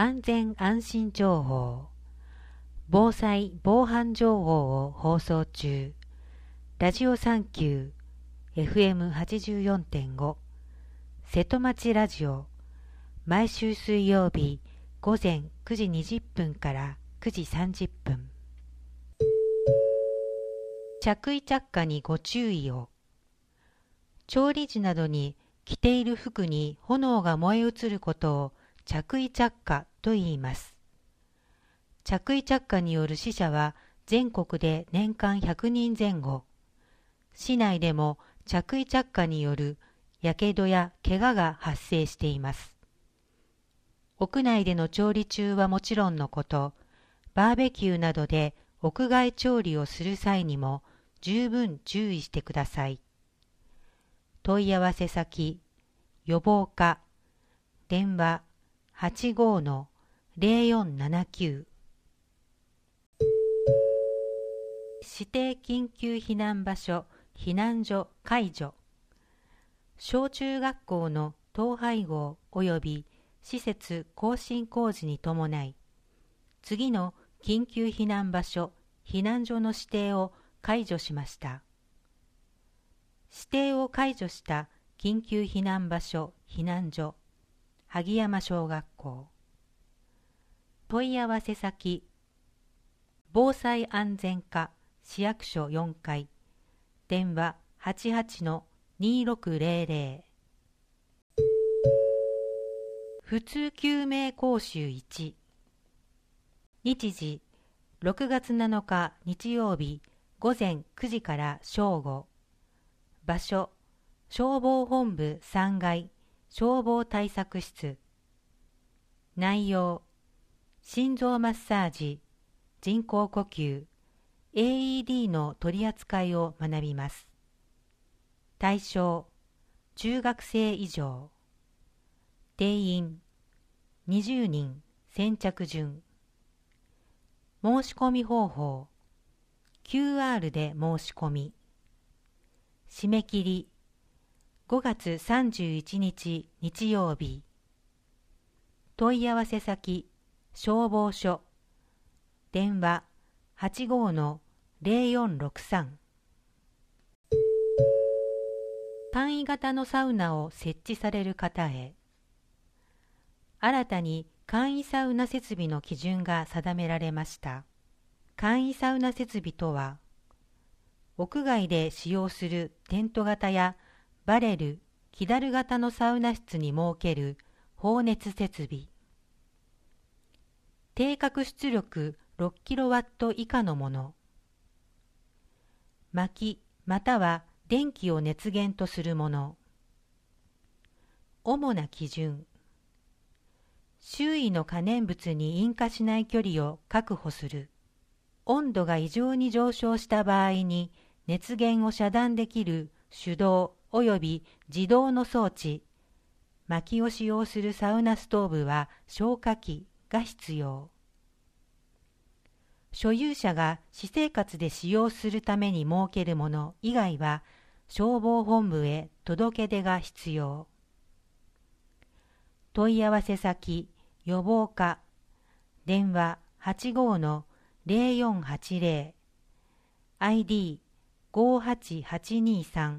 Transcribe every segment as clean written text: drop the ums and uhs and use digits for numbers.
安全安心情報、防災防犯情報を放送中。ラジオサンキュー FM84.5 瀬戸町ラジオ、毎週水曜日午前9時20分から9時30分。着衣着火にご注意を。調理時などに着ている服に炎が燃え移ることを着衣着火と言います。着衣着火による死者は全国で年間100人前後。市内でも着衣着火によるやけどや怪我が発生しています。屋内での調理中はもちろんのこと、バーベキューなどで屋外調理をする際にも十分注意してください。問い合わせ先、予防課、電話 85-0479。指定緊急避難場所、避難所解除。小中学校の統廃合及び施設更新工事に伴い、次の緊急避難場所、避難所の指定を解除しました。指定を解除した緊急避難場所、避難所、萩山小学校。問い合わせ先、防災安全課市役所4階、電話 88-2600。普通救命講習1。日時、6月7日日曜日午前9時から正午。場所、消防本部3階消防対策室。内容、心臓マッサージ、人工呼吸、AED の取り扱いを学びます。対象、中学生以上。定員、20人先着順。申し込み方法、QR で申し込み。締め切り、5月31日日曜日。問い合わせ先、消防署。電話 85-0463。簡易型のサウナを設置される方へ。新たに簡易サウナ設備の基準が定められました。簡易サウナ設備とは、屋外で使用するテント型やバレル・キダル型のサウナ室に設ける放熱設備。定格出力 6kW 以下のもの。薪または電気を熱源とするもの。主な基準。周囲の可燃物に引火しない距離を確保する。温度が異常に上昇した場合に熱源を遮断できる手動及び自動の装置。薪を使用するサウナストーブは消火器が必要。所有者が私生活で使用するために設けるもの以外は消防本部へ届け出が必要。問い合わせ先、予防課。電話 85-0480。ID 58823。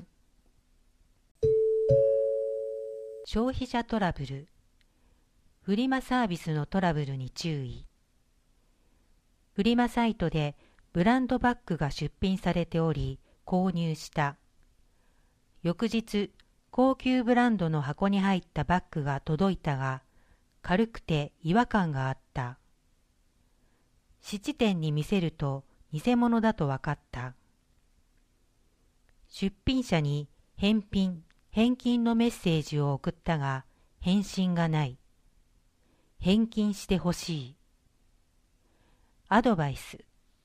消費者トラブル。フリマサービスのトラブルに注意。フリマサイトでブランドバッグが出品されており購入した。翌日、高級ブランドの箱に入ったバッグが届いたが、軽くて違和感があった。質店に見せると偽物だと分かった。出品者に返金のメッセージを送ったが、返信がない。返金してほしい。アドバイス。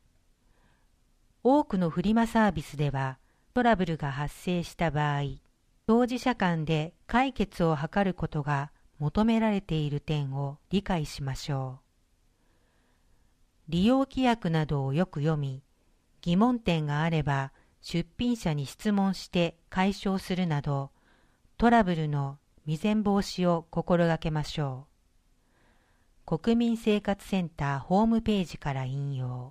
多くのフリマサービスではトラブルが発生した場合、当事者間で解決を図ることが求められている点を理解しましょう。利用規約などをよく読み、疑問点があれば出品者に質問して解消するなど、トラブルの未然防止を心がけましょう。 国民生活センターホームページから引用。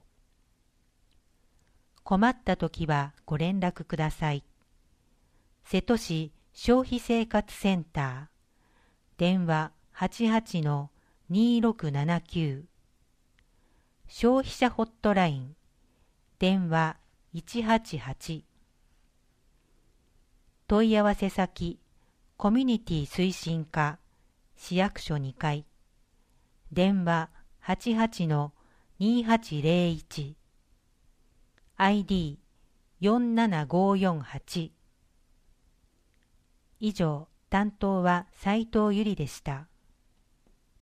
困ったときはご連絡ください。瀬戸市消費生活センター、電話88-2679、消費者ホットライン、電話188、問い合わせ先、コミュニティ推進課、市役所2階、電話88-2801、ID47548。以上、担当は斉藤由里でした。